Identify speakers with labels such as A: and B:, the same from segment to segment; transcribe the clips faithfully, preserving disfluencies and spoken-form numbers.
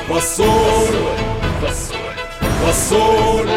A: Фасоль, фасоль, фасоль.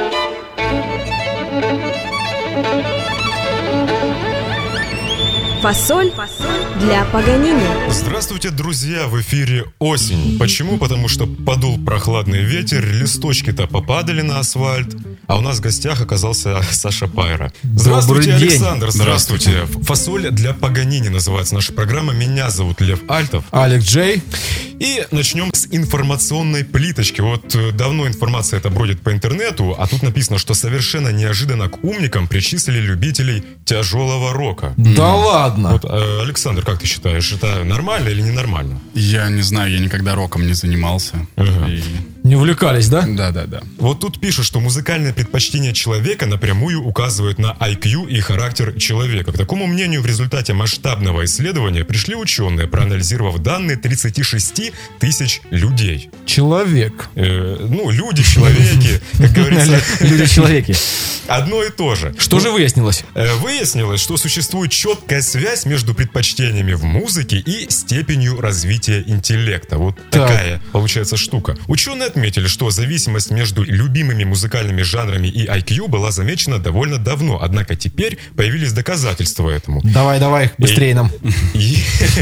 B: Фасоль для Паганини.
C: Здравствуйте, друзья! В эфире осень. Почему? Потому что подул прохладный ветер, листочки-то попадали на асфальт, а у нас в гостях оказался Саша Пайра. Здравствуйте,
D: Добрый
C: Александр!
D: день.
C: Здравствуйте! Фасоль для Паганини называется наша программа. Меня зовут Лев Альтов.
D: Алекс Джей.
C: И начнем с информационной плиточки. Вот э, давно информация эта бродит по интернету, а тут написано, что совершенно неожиданно к умникам причислили любителей тяжелого рока.
D: Да ладно.
C: Вот, э, Александр, как ты считаешь, это нормально или ненормально?
E: Я не знаю, я никогда роком не занимался.
C: Ага.
E: И...
D: Не увлекались, да?
E: Да, да, да.
C: Вот тут пишут, что музыкальное предпочтение человека напрямую указывает на ай кью и характер человека. К такому мнению в результате масштабного исследования пришли ученые, проанализировав данные тридцати шести тысяч людей.
D: Человек.
C: Э, ну, люди, человеки, как говорится.
D: Люди-человеки.
C: Одно и то же.
D: Что же выяснилось?
C: Э, Выяснилось, что существует четкая связь между предпочтениями в музыке и степенью развития интеллекта. Вот
D: Так.
C: такая получается штука. Ученые отметили, что зависимость между любимыми музыкальными жанрами и ай кью была замечена довольно давно, однако теперь появились доказательства этому.
D: Давай, давай, быстрее нам.
C: И-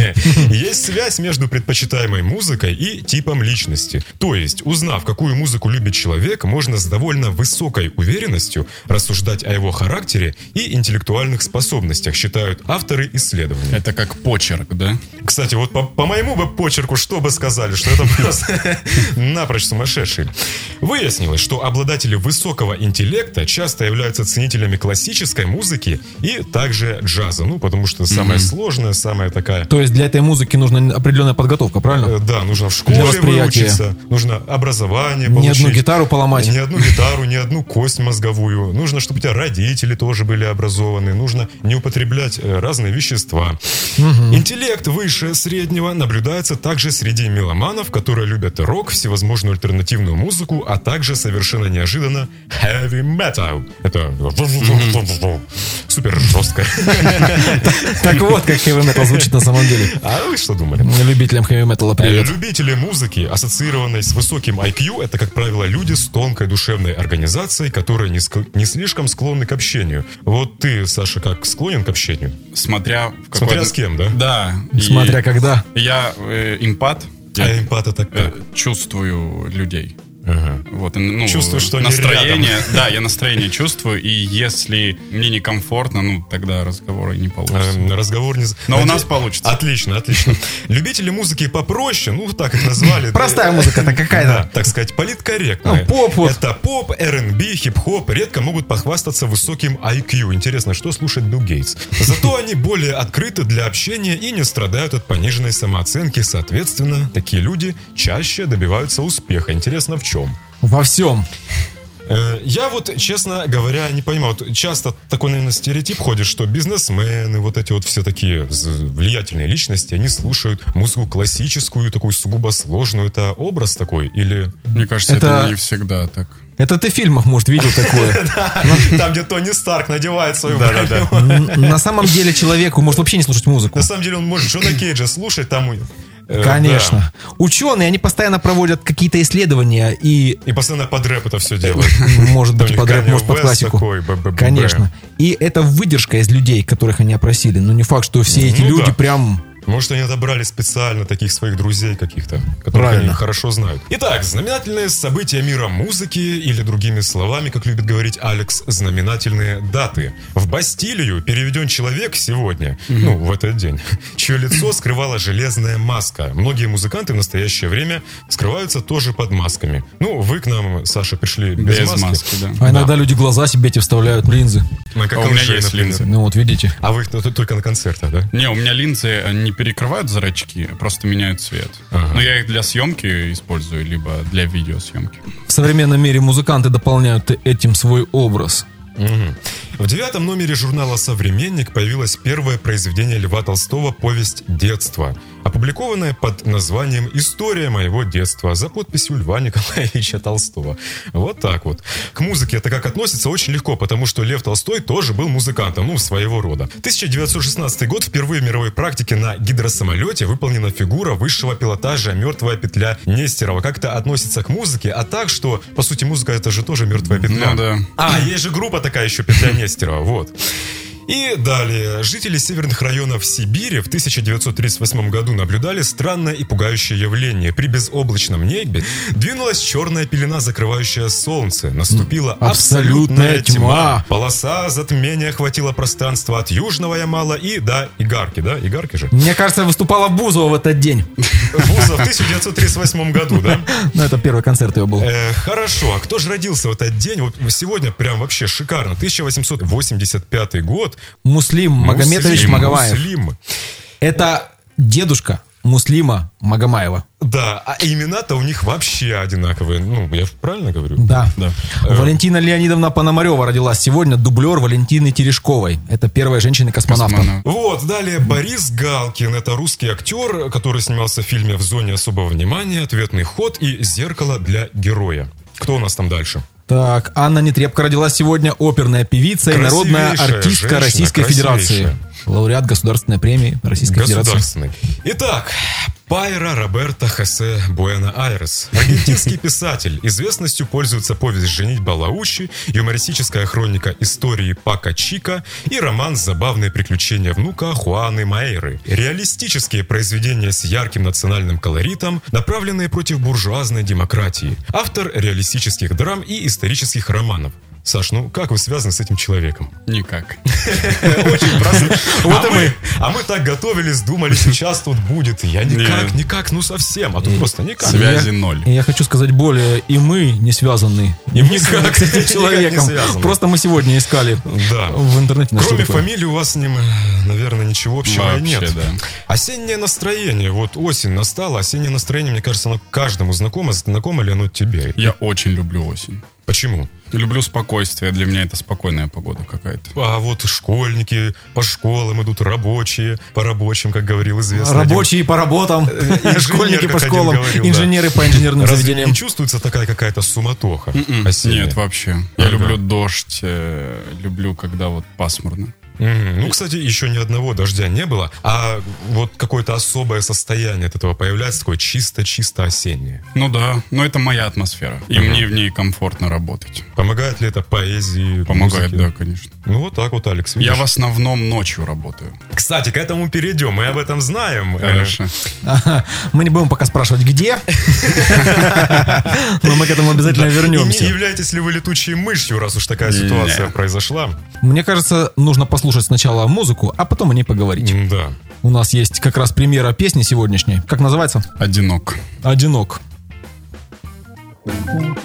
C: Есть связь между предпочитаемой музыкой и типом личности. То есть, узнав, какую музыку любит человек, можно с довольно высокой уверенностью рассуждать о его характере и интеллектуальных способностях, считают авторы исследования.
E: Это как почерк, да?
C: Кстати, вот по, по моему бы почерку, что бы сказали, что это просто напрочь сумасшедший. Выяснилось, что обладатели высокого интеллекта часто являются ценителями классической музыки и также джаза. Ну, потому что самая сложная, самая такая...
D: То есть для этой музыки нужна определенная подготовка, правильно?
C: Э, Да, нужно в
D: Для
C: школе
D: восприятия.
C: выучиться, нужно образование
D: Ни
C: получить.
D: одну гитару поломать.
C: Ни одну гитару, ни одну кость мозговую. Нужно, чтобы у тебя родители тоже были образованы. Нужно не употреблять э, разные вещества. Интеллект выше среднего наблюдается также среди меломанов, которые любят рок, всевозможную альтернативную музыку, а также совершенно неожиданно heavy metal. Это супер жестко.
D: Так вот, как хэви метал звучит на самом деле.
C: А вы что думали?
D: Любителям хэви металла привет.
C: Любители музыки, ассоциированной с высоким ай кью, это, как правило, люди с тонкой душевной организацией, которые не, ск- не слишком склонны к общению. Вот ты, Саша, как склонен к общению?
E: Смотря в какой...
C: Смотря с кем, да?
E: Да. И
D: Смотря когда.
E: Я э, эмпат.
C: А
E: Я
C: эмпат это
E: э,
C: как?
E: чувствую людей.
C: Ага.
E: Вот, и, ну,
C: Чувствую, что они
E: настроение,
C: рядом.
E: да, я настроение чувствую, и если мне некомфортно, ну, тогда разговора и не получится.
C: Эм, Разговор не... з-
E: Но у
C: Наде-
E: нас получится.
C: Отлично, отлично. Любители музыки попроще, ну, так их назвали.
D: Простая музыка-то какая-то.
C: Да, так сказать, политкорректная.
D: Ну, поп вот.
C: Это поп, эр энд би, хип-хоп редко могут похвастаться высоким ай кью. Интересно, что слушает Билл Гейтс. Зато они более открыты для общения и не страдают от пониженной самооценки. Соответственно, такие люди чаще добиваются успеха. Интересно, в чем?
D: Во всем.
C: Э, Я вот, честно говоря, не понимаю. Вот часто такой, наверное, стереотип ходит, что бизнесмены, вот эти вот все такие з- влиятельные личности, они слушают музыку классическую, такую сугубо сложную. Это образ такой? Или
E: Мне кажется, это,
D: Это-
E: не всегда так.
D: Это ты в фильмах, может, видел такое.
C: там, где Тони Старк надевает свою броню?
D: Н- На самом деле человеку может вообще не слушать музыку.
C: На самом деле он может Джона Кейджа слушать там... э,
D: Конечно. Ученые, они постоянно проводят какие-то исследования и,
C: да. И постоянно под рэп это все делают.
D: может быть,
C: Там
D: под рэп,
C: Kanye
D: может, под
C: West
D: классику.
C: такой, бэ-бэ-бэ.
D: Конечно. И это выдержка из людей, которых они опросили. Но не факт, что все эти
C: Ну
D: люди
C: да.
D: прям...
C: Может, они отобрали специально таких своих друзей каких-то, которых
D: Правильно.
C: они хорошо знают. Итак, знаменательные события мира музыки, или другими словами, как любит говорить Алекс, знаменательные даты. В Бастилию переведен человек сегодня, ну, в этот день, чье лицо скрывала железная маска. Многие музыканты в настоящее время скрываются тоже под масками. Ну, вы к нам, Саша, пришли без,
E: Без
C: маски.
E: маски, да.
D: А иногда люди глаза себе эти вставляют, линзы.
C: На как
E: А у меня
C: Алжир,
E: есть
C: например.
E: линзы.
D: Ну вот, видите.
C: А вы их т- только на концертах, да?
E: Не, у меня линзы не перекрывают зрачки, просто меняют цвет.
C: Ага.
E: Но я их для съемки использую, либо для видеосъемки.
D: В современном мире музыканты дополняют этим свой образ.
C: Мгм. В девятом номере журнала «Современник» появилось первое произведение Льва Толстого «Повесть детства». опубликованная под названием «История моего детства» за подписью Льва Николаевича Толстого. Вот так вот. К музыке это как относится очень легко, потому что Лев Толстой тоже был музыкантом, ну, своего рода. тысяча девятьсот шестнадцатый год, впервые в мировой практике на гидросамолете выполнена фигура высшего пилотажа «Мертвая петля» Нестерова. Как это относится к музыке? А так, что, по сути, музыка это же тоже «Мертвая петля».
E: Ну да.
C: А, есть же группа такая еще, «Петля Нестерова», вот. И далее. Жители северных районов Сибири в тысяча девятьсот тридцать восьмом году наблюдали странное и пугающее явление. При безоблачном небе двинулась черная пелена, закрывающая солнце. Наступила абсолютная, абсолютная тьма. тьма. Полоса затмения охватила пространство от Южного Ямала и до Игарки, да? Игарки же?
D: Мне кажется, выступала Бузова в этот день.
C: Бузова в тысяча девятьсот тридцать восьмом году, да?
D: Ну, это первый концерт его был.
C: Э, хорошо. А кто же родился в этот день? Вот сегодня прям вообще шикарно. тысяча восемьсот восемьдесят пятый год.
D: Муслим Магомедович
C: Муслим,
D: Магомаев.
C: Муслим.
D: Это дедушка Муслима Магомаева.
C: Да, а имена-то у них вообще одинаковые. Ну, я правильно говорю?
D: Да.
C: да.
D: Валентина Леонидовна Пономарева родилась сегодня, дублер Валентины Терешковой. Это первая женщина-космонавта.
E: Космонавт.
C: Вот, далее Борис Галкин. Это русский актер, который снимался в фильме «В зоне особого внимания», «Ответный ход» и «Зеркало для героя». Кто у нас там дальше?
D: Так, Анна Нетребко родилась сегодня, оперная певица и народная артистка
C: женщина,
D: Российской Федерации. Лауреат Государственной премии Российской Федерации.
C: Итак, Пайра Роберто Хосе Буэно-Айрес. Аргентинский писатель. Известностью пользуется повесть «Женитьба Лаучи», юмористическая хроника истории Пака Чика и роман «Забавные приключения внука Хуаны Маэйры». Реалистические произведения с ярким национальным колоритом, направленные против буржуазной демократии. Автор реалистических драм и исторических романов. Саш, ну как вы связаны с этим человеком?
E: Никак.
C: Очень просто. Вот и мы. А мы так готовились, думали, сейчас тут будет. Я никак, никак, ну совсем. А тут просто никак.
E: Связи ноль.
D: Я хочу сказать более, и мы не связаны никак с этим человеком. Просто мы сегодня искали в интернете.
C: Кроме фамилии у вас с ним, наверное, ничего общего нет. Осеннее настроение. Вот осень настала. Осеннее настроение, мне кажется, оно каждому знакомо. Знакомо ли оно тебе?
E: Я очень люблю осень.
C: Почему?
E: Люблю спокойствие. Для меня это спокойная погода какая-то.
C: А вот школьники по школам идут, рабочие по рабочим, как говорил известный.
D: Рабочие по работам, школьники по школам, инженеры по инженерным заведениям.
C: Не чувствуется такая какая-то суматоха?
E: Нет, вообще. Я люблю дождь, люблю, когда вот пасмурно.
C: Mm-hmm. Ну, кстати, еще ни одного дождя не было, а вот какое-то особое состояние от этого появляется, такое чисто-чисто осеннее.
E: Ну да, но это моя атмосфера, и mm-hmm. мне в ней комфортно работать.
C: Помогает ли это поэзии?
E: Помогает,
C: музыке?
E: Да, конечно.
C: Ну вот так вот, Алекс, видишь?
E: Я в основном ночью работаю.
C: Кстати, к этому перейдем, мы об этом знаем.
E: Хорошо.
D: Мы не будем пока спрашивать, где, но мы к этому обязательно вернемся.
C: Не являетесь ли вы летучей мышью, раз уж такая ситуация произошла?
D: Мне кажется, нужно послушать слушать сначала музыку, а потом о ней поговорить.
C: Да.
D: У нас есть как раз премьера песни сегодняшней. Как называется?
E: «Одинок».
D: «Одинок».
F: Значит,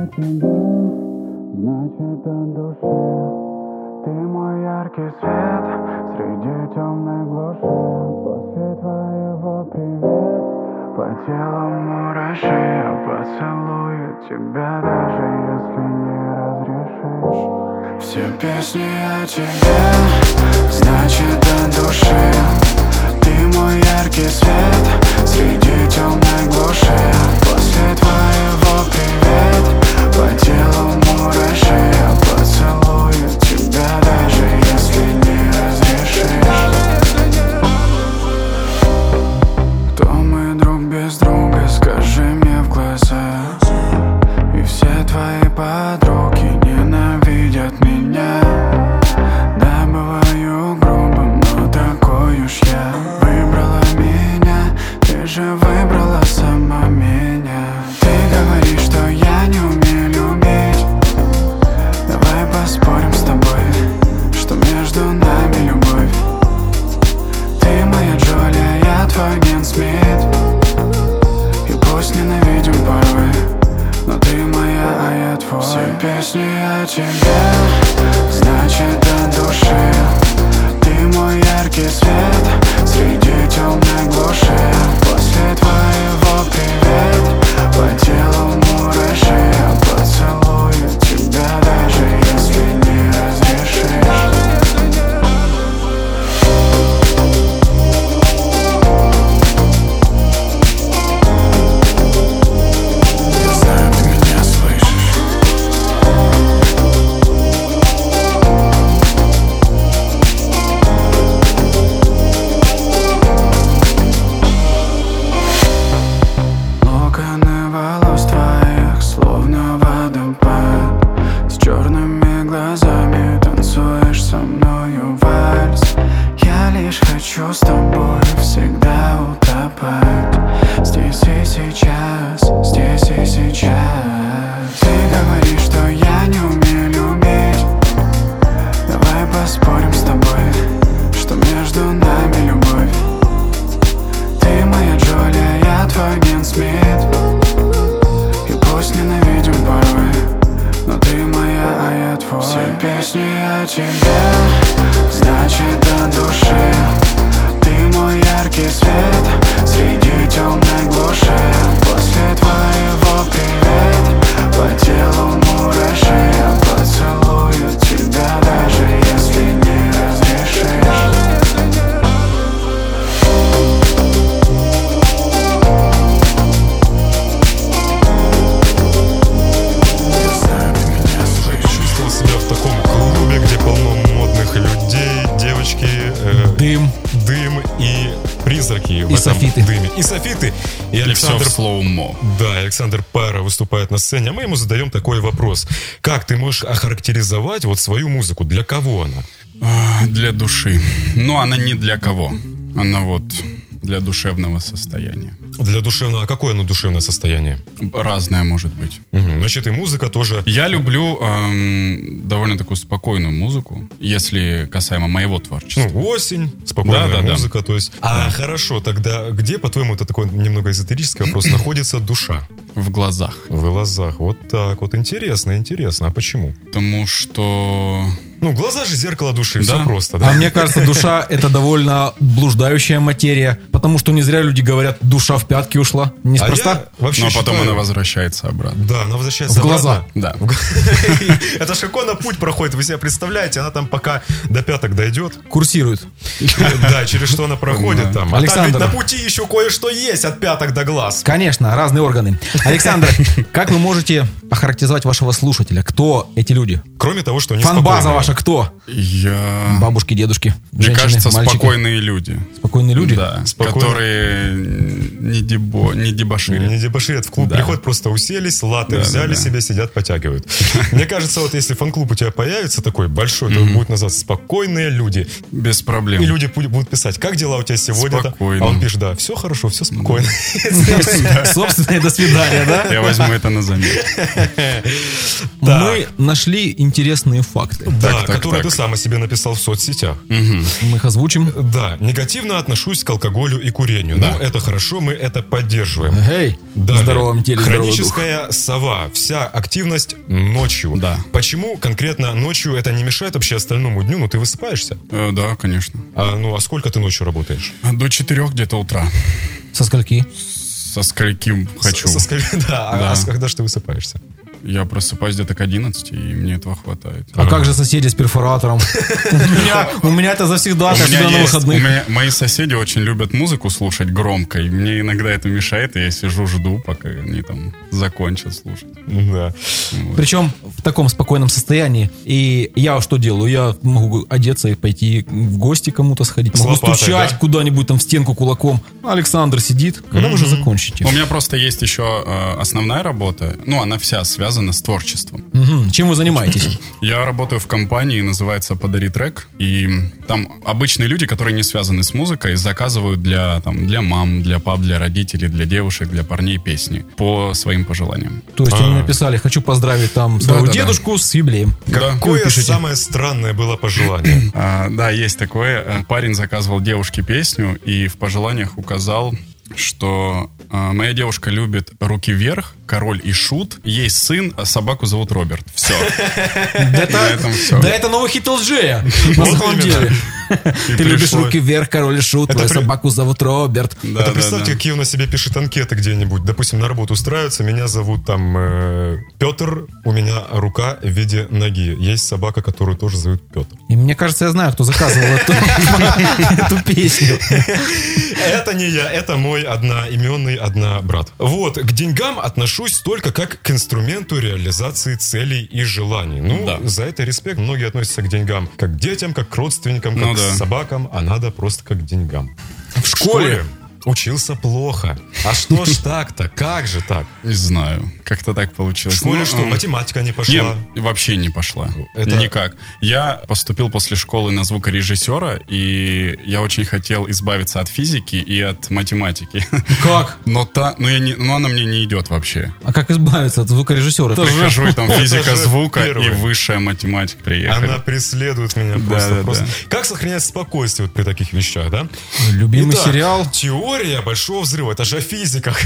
F: от души ты мой яркий свет среди темной глуши. После твоего привет по телу мураши. Я поцелую тебя, даже если не разрешишь. Все песни о тебе, значит, от души. Ты мой яркий свет среди темной глуши. После твоего привет по телу мураши. Я поцелую тебя, даже если не разрешишь. Кто мы друг без друга, скажи мне в глаза. И все твои подруги ненавидят меня. Да, бываю грубым, но такой уж я. Выбрала меня, ты же выбрала сама меня. Ты говоришь, что я не умею любить. Давай поспорим с тобой, что между нами любовь. Ты моя Джолия, я твой Ген Смит. И пусть ненавидим порой, но ты моя, а я твой. Все песни о тебе, значит, от души. Ты мой яркий свет среди темной глуши. После твоего привет по телу мураши. Я поцелую тебя, даже если не разрешишь. здесь и сейчас, здесь и сейчас. Ты говоришь, что я не умею любить. Давай поспорим с тобой, что между нами любовь. Ты моя Джулия, я твой Ген Смит. И пусть ненавидим порой, но ты моя, а я твой. Все песни о тебе, значит от души. Ты мой яркий свет среди темной глуши. После твоего привет по телу мураши. Я поцелую тебя, даже если не разрешишь.
C: Чувствовал себя в таком клубе, где полно модных людей, девочки, э,
D: Дым.
C: дым и призраки в
D: И
C: этом
D: софиты.
C: дыме. И софиты. И
E: И все
C: Александр
E: в слоумо.
C: Да, Александр Пара выступает на сцене, а мы ему задаем такой вопрос. Как ты можешь охарактеризовать вот свою музыку? Для кого она?
E: А, Для души. Но она не для кого. Она вот для душевного состояния.
C: Для душевного... А какое оно душевное состояние?
E: Разное может быть.
C: Мгм. Значит, и музыка тоже...
E: Я люблю эм, довольно такую спокойную музыку, если касаемо моего творчества.
C: Ну, осень, спокойная
E: Да, да, да.
C: музыка, то есть... А, хорошо, тогда где, по-твоему, это такой немного эзотерический вопрос, находится душа?
E: В глазах.
C: В глазах. Вот так вот. Интересно, интересно. А почему?
E: Потому что...
C: Ну, глаза же зеркало души,
E: Да.
C: все просто,
D: А
C: да?
D: мне кажется, душа — это довольно блуждающая материя, потому что не зря люди говорят, душа в пятки ушла.
C: А
D: Неспроста.
C: я вообще
E: Но потом
C: считаю-
E: она возвращается обратно.
C: Да, она возвращается
D: В глаза.
C: обратно.
E: Да.
C: Это ж какой она путь проходит, вы себе представляете? Она там пока до пяток дойдет.
D: Курсирует.
C: Да, через что она проходит там. А там
D: Александр.
C: ведь на пути еще кое-что есть от пяток до глаз.
D: Конечно, разные органы. Александр, как вы можете охарактеризовать вашего слушателя? Кто эти люди?
C: Кроме того, что они
D: Фан-база
C: спокойные.
D: ваша кто?
E: Я...
D: Бабушки, дедушки,
E: Мне
D: женщины,
E: кажется,
D: мальчики.
E: спокойные люди.
D: Спокойные люди?
E: Да,
C: Спокойно.
E: которые не, дебо, не дебоширят.
C: Не дебоширят, в клуб
E: Да.
C: приходят, просто уселись, латы
E: Да,
C: взяли
E: да, да.
C: себе, сидят, потягивают. Мне кажется, вот если фан-клуб у тебя появится такой большой, то он будет называться «Спокойные люди».
E: Без проблем.
C: И люди пу- будут писать, как дела у тебя сегодня?
E: Спокойно.
C: А он пишет, да, все хорошо, все спокойно.
D: Собственно, и до свидания, да?
E: Я возьму это на заметку.
D: Мы нашли интересные факты.
C: Да,
E: Так, так,
C: которые
E: так.
C: ты сам о себе написал в соцсетях.
D: Мы их озвучим.
C: Да, негативно отношусь к алкоголю и курению.
E: Да.
C: Ну, это хорошо, мы это поддерживаем.
D: Эй,
C: Далее.
D: в здоровом теле здоровый дух.
C: Хроническая сова. Вся активность ночью.
E: Да.
C: Почему конкретно ночью это не мешает вообще остальному дню? Ну, ты высыпаешься.
E: Э, Да, конечно.
C: А, ну, а сколько ты ночью работаешь?
E: До четырех где-то утра.
D: Со скольки?
E: Со скольким хочу.
C: С- со сколь- Да, а-
E: Да.
C: а с- когда же ты высыпаешься?
E: Я просыпаюсь где-то к одиннадцати, и мне этого хватает.
D: А как же соседи с перфоратором? У меня- У меня это завсегда,
E: У меня
D: особенно на
E: есть- у
D: выходных.
E: меня- мои соседи очень любят музыку слушать громко, и мне иногда это мешает, и я сижу, жду, пока они там закончат слушать.
C: Да.
D: Причем в таком спокойном состоянии. И я что делаю? Я могу одеться и пойти в гости кому-то сходить.
C: С
D: Могу
C: лопатой,
D: стучать
C: да?
D: куда-нибудь там в стенку кулаком. Александр сидит. Когда вы уже закончите?
E: У меня просто есть еще э, основная работа, ну, она вся связана с творчеством.
D: Мгм. Чем вы занимаетесь?
E: Я работаю в компании, называется «Подари трек», и там обычные люди, которые не связаны с музыкой, заказывают для, там, для мам, для пап, для родителей, для девушек, для парней песни по своим пожеланиям.
D: То есть
C: А.
D: они написали, хочу поздравить там своего
E: Да-да-да.
D: дедушку с юбилеем.
E: Да.
C: Какое
D: пишете?
C: самое странное было пожелание?
E: А, да, есть такое. Э, Парень заказывал девушке песню и в пожеланиях указал, что э, моя девушка любит «Руки вверх», «Король и шут», есть сын, а собаку зовут Роберт. Все.
D: Да это,
E: На этом всё.
D: да это новый хит Элджея, на
C: Вот
D: самом
C: именно.
D: деле. Ты любишь
C: пришло-
D: руки вверх, король и шут, твою
C: при-
D: собаку зовут Роберт.
E: Да,
C: Это
E: да,
C: представьте,
E: да.
C: какие он на себе пишет анкеты где-нибудь. Допустим, на работу устраивается, меня зовут там э, Петр, у меня рука в виде ноги. Есть собака, которую тоже зовут Петр.
D: И мне кажется, я знаю, кто заказывал эту, эту песню.
C: Это не я, это мой одноименный однобрат. Вот, к деньгам отношусь только как к инструменту реализации целей и желаний. Ну,
E: Да.
C: за это респект. Многие относятся к деньгам как к детям, как к родственникам, как
E: Ну
C: к
E: да.
C: собакам, а надо просто как к деньгам.
D: В школе
C: Учился плохо. А что ж так-то? Как же так?
E: Не знаю, как-то так
C: В
E: получилось.
C: школе
E: Ну,
C: что,
E: м,
C: математика не пошла?
E: Нет, вообще не пошла.
C: Это-
E: Никак. Я поступил после школы на звукорежиссера, и я очень хотел избавиться от физики и от математики.
D: Как?
E: Но та, ну, я не, ну она мне не идет вообще.
D: А как избавиться от звукорежиссера? Это же-
E: Прихожу, и там
C: Это
E: физика
C: же
E: звука
C: первое.
E: и высшая математика приехали.
C: Она преследует меня
E: Да,
C: просто.
E: да,
C: просто.
E: да.
C: Как сохранять спокойствие вот при таких вещах, да?
D: Любимый
C: Итак,
D: сериал.
C: Теория большого взрыва. Это же о физиках.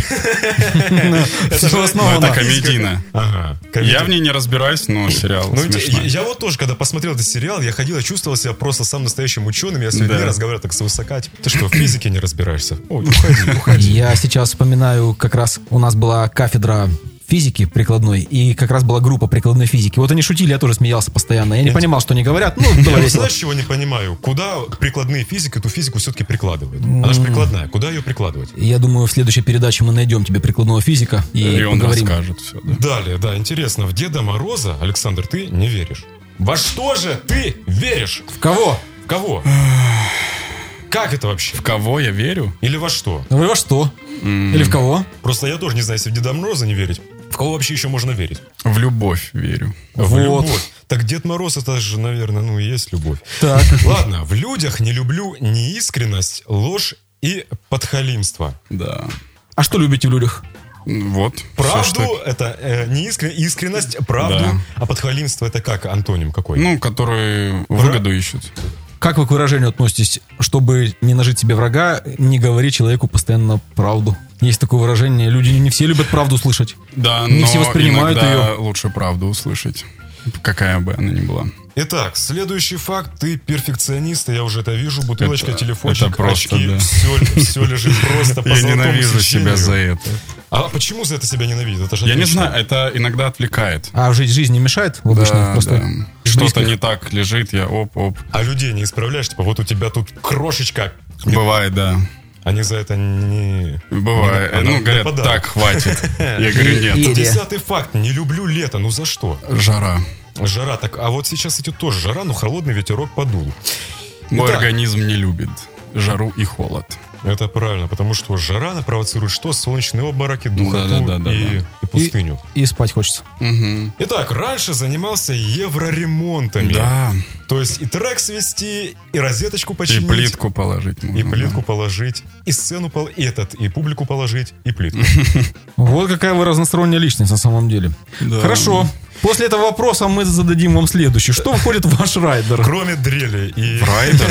C: Это
D: Всё
C: же-
E: Ну,
D: основано.
E: это комедийно.
C: Ага.
E: Я в ней не разбираюсь, но сериал
C: Ну, я,
E: смешной.
C: я вот тоже, когда посмотрел этот сериал, я ходил и чувствовал себя просто самым настоящим ученым. Я с людьми
E: Да.
C: разговаривал так свысока. Ты что, в физике не разбираешься? Ой, уходи, уходи.
D: Я сейчас вспоминаю, как раз у нас была кафедра физики прикладной, и как раз была группа прикладной физики. Вот они шутили, я тоже смеялся постоянно. Я не понимал, что они говорят. Ну,
C: Я
D: было
C: вот
D: весело.
C: знаешь, чего не понимаю? Куда прикладные физики эту физику все-таки прикладывают? Она же прикладная. Куда ее прикладывать?
D: Я думаю, в следующей передаче мы найдем тебе прикладного физика и,
E: И он
D: поговорим.
E: расскажет все. Да.
C: Далее, да, интересно. В Деда Мороза, Александр, ты не веришь. Во что же ты веришь?
D: В кого?
C: В кого? Как это вообще?
E: В кого я верю?
C: Или во что?
D: Вы во что? Или в кого?
C: Просто я тоже не знаю, если в Деда Мороза не верить. В кого вообще еще можно верить?
E: В любовь верю.
C: В
D: Вот.
C: любовь. Так Дед Мороз это же, наверное, ну и есть любовь.
D: Так.
C: Ладно, в людях не люблю неискренность, ложь и подхалимство.
E: Да.
D: А что любите в людях?
E: Вот.
C: Правду
E: всё, что-
C: это э, неискрен- искренность, правду,
E: Да.
C: а подхалимство это как антоним какой?
E: Ну, которые выгоду ищут.
D: Как вы к выражению относитесь, чтобы не нажить себе врага, не говори человеку постоянно правду? Есть такое выражение, люди не все любят правду слышать.
E: Да,
D: Не
E: но
D: все воспринимают
E: иногда
D: ее.
E: лучше правду услышать. Какая бы она ни была.
C: Итак, следующий факт. Ты перфекционист, и я уже это вижу. Бутылочка,
E: Это-
C: телефончик,
E: это просто,
C: очки.
E: да.
C: Все, все лежит просто по
E: Я
C: золотому
E: ненавижу
C: сечению.
E: себя за это.
C: А почему за это себя ненавидит? Это же
E: Я не
C: отлично.
E: знаю, это иногда отвлекает.
D: А жить жизнь не мешает в обычных
E: Да,
D: просто
E: да. Что-то
D: близких?
E: не так лежит, я оп-оп.
C: А людей не исправляешь? Типа, вот у тебя тут крошечка.
E: Бывает, да.
C: Они за это не...
E: Бывает.
C: не-
E: Ну,
C: не
E: говорят,
C: нападают.
E: так, хватит. Я говорю,
D: И-
E: нет.
D: и-
C: Десятый факт. Не люблю лето. Ну за что?
E: Жара.
C: Жара. Так, а вот сейчас идет тоже жара, но холодный ветерок подул.
E: Мой
C: Итак.
E: организм не любит жару и холод.
C: Это правильно, потому что жара она провоцирует что? Солнечные обмороки, духоту
E: Да-да-да-да-да.
C: и, и пустыню.
D: И спать хочется.
E: Мгм.
C: Итак, раньше занимался евроремонтами.
E: Да.
C: То есть и трек свести, и розеточку
E: И
C: починить.
E: плитку положить можно.
C: И плитку
E: да.
C: положить, и сцену пол... и этот, и публику положить, и плитку.
D: Вот какая вы разносторонняя личность на самом деле.
E: Да.
D: Хорошо. После этого вопроса мы зададим вам следующий. Что входит в ваш райдер?
C: Кроме дрели и,
E: Райдер?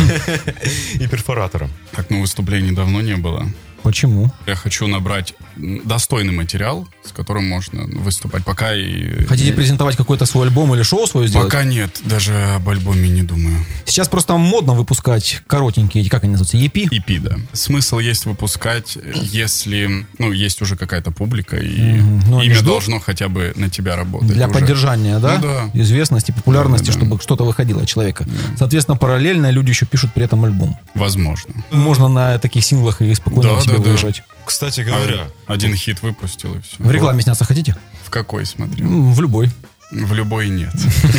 C: и перфоратора.
E: Так, ну, выступлений давно не было.
D: Почему?
E: Я хочу набрать м, достойный материал, с которым можно выступать. Пока и...
D: Хотите презентовать какой-то свой альбом или шоу свое сделать?
E: Пока нет, даже об альбоме не думаю.
D: Сейчас просто модно выпускать коротенькие, как они называются, и пи?
E: и пи, да. Смысл есть выпускать, если, ну, есть уже какая-то публика, и
D: Мгм. Ну, они
E: имя
D: ждут?
E: должно хотя бы на тебя работать.
D: Для
E: уже.
D: поддержания, да?
E: Ну да.
D: Известности, популярности,
E: Да, да, да.
D: чтобы что-то выходило от человека. Соответственно, параллельно люди еще пишут при этом альбом.
E: Возможно.
D: Можно на таких синглах и спокойно
E: Да,
D: себе
E: да, да.
D: выезжать.
C: Кстати говоря,
E: Один хит выпустил, и все.
D: В рекламе сняться хотите?
E: В какой, смотри?
D: М, В любой.
E: В любой нет.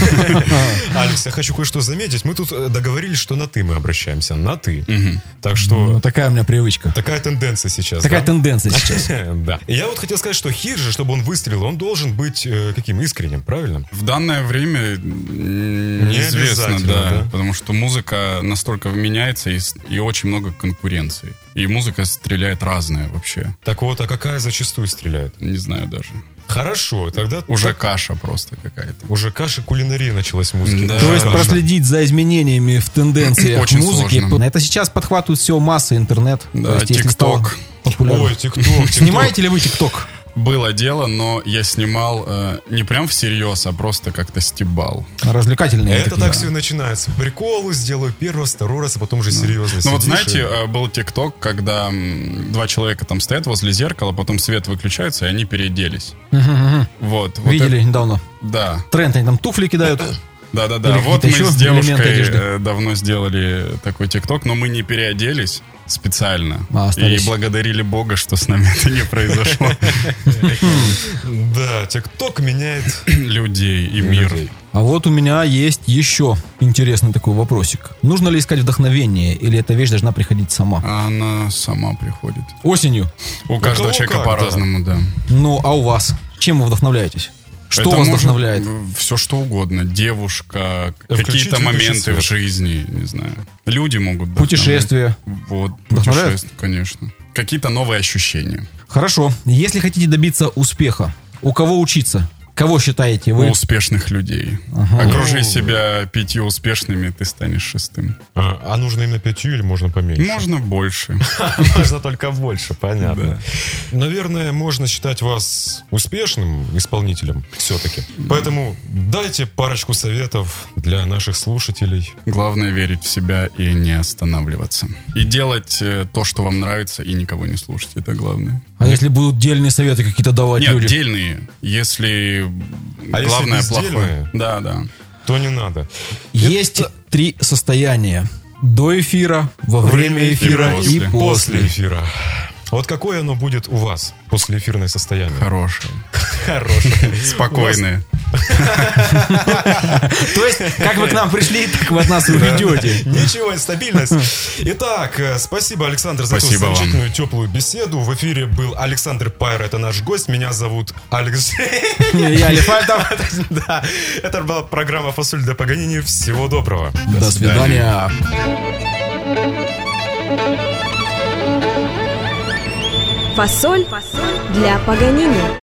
C: Алекс, я хочу кое-что заметить. Мы тут э, договорились, что на «ты» мы обращаемся. На «ты».
E: Мгм.
C: Так
D: Ну,
C: что
D: такая у меня привычка.
C: такая тенденция сейчас.
D: Такая
C: да?
D: тенденция сейчас.
C: Да. И я вот хотел сказать, что хит же, чтобы он выстрелил, он должен быть э, каким? Искренним, правильно?
E: В данное время м, неизвестно,
C: обязательно,
E: да,
C: да.
E: потому что музыка настолько меняется и, с- и очень много конкуренции. И музыка стреляет разная вообще.
C: Так вот, а какая зачастую стреляет?
E: Не знаю даже.
C: Хорошо, тогда
E: Уже
C: так-
E: каша просто какая-то.
C: уже каша кулинарии началась в музыке.
E: Да.
D: То есть
E: Хорошо.
D: проследить за изменениями в тенденциях
E: Очень
D: музыки.
E: сложно.
D: Это сейчас подхватывают все массы, интернет.
E: Да,
D: То есть, если стало
E: ТикТок.
D: популярно.
C: Ой, ТикТок, ТикТок.
D: Снимаете ли вы ТикТок?
E: Было дело, но я снимал э, не прям всерьез, а просто как-то стебал.
D: Развлекательные
C: Это
D: такие.
C: так все и начинается. По приколу сделаю первый, второй раз, а потом уже серьезно.
E: Ну вот
C: сидишь
E: знаете,
C: и-
E: э, был ТикТок, когда м, два человека там стоят возле зеркала, потом свет выключается, и они переоделись.
D: Мгм, мгм.
E: Вот. вот
D: Видели
E: это-
D: недавно.
E: да.
D: Тренд, они там туфли кидают.
E: Да-да-да,
D: Или
E: вот
D: какие-то
E: мы
D: еще
E: с
D: элементы
E: девушкой
D: одежды?
E: э, давно сделали такой ТикТок, но мы не переоделись специально.
D: А,
E: и
D: остались.
E: благодарили Бога, что с нами это не произошло.
C: Да, ТикТок меняет
E: Людей и мир.
C: людей.
D: А вот у меня есть еще интересный такой вопросик. Нужно ли искать вдохновение, или эта вещь должна приходить сама?
E: А она сама приходит.
D: Осенью.
E: У каждого
C: кого
E: человека
C: как,
E: по-разному, да.
D: Ну, а у вас? Чем вы вдохновляетесь? Что
E: Это
D: вас
E: может
D: вдохновляет?
E: Все что угодно. Девушка,
C: Включить
E: какие-то
C: выключить
E: моменты
C: свет.
E: в жизни, не знаю. Люди могут вдохновлять.
D: Путешествия.
E: Вот,
D: Вдохновляют?
E: путешествия, конечно. Какие-то новые ощущения.
D: Хорошо. Если хотите добиться успеха, у кого учиться? Кого считаете
E: У
D: вы?
E: успешных людей.
D: Ага.
E: Окружи
C: Ну.
E: себя пятью успешными, ты станешь шестым.
C: А, а нужно именно пятью или можно поменьше?
E: Можно больше.
C: Можно только больше, понятно. Наверное, можно считать вас успешным исполнителем все-таки. Поэтому дайте парочку советов для наших слушателей.
E: Главное верить в себя и не останавливаться. И делать э, то, что вам нравится, и никого не слушать. Это главное.
D: А если будут дельные советы какие-то давать
E: Нет,
D: люди?
E: дельные. Если
C: А
E: главное
C: если
E: плохое.
C: бездельные?
E: Да, да.
C: То не надо.
D: Есть три состояния. До эфира, во время эфира
E: и
D: и
E: после.
C: После
D: после.
C: эфира. Вот какое оно будет у вас, послеэфирное состояние?
E: Хорошее.
C: Хорошее.
E: Спокойное.
D: То есть, как вы к нам пришли, так вы от нас и уйдете.
C: Ничего, стабильность. Итак, э, спасибо, Александр, за
E: Спасибо
C: эту
E: вам.
C: замечательную теплую беседу. В эфире был Александр Пайр, это наш гость. Меня зовут Алекс.
D: Я Алифальтов.
C: Да, это была программа «Фасоль для Паганини». Всего доброго.
D: До свидания.
B: Фасоль для Паганини.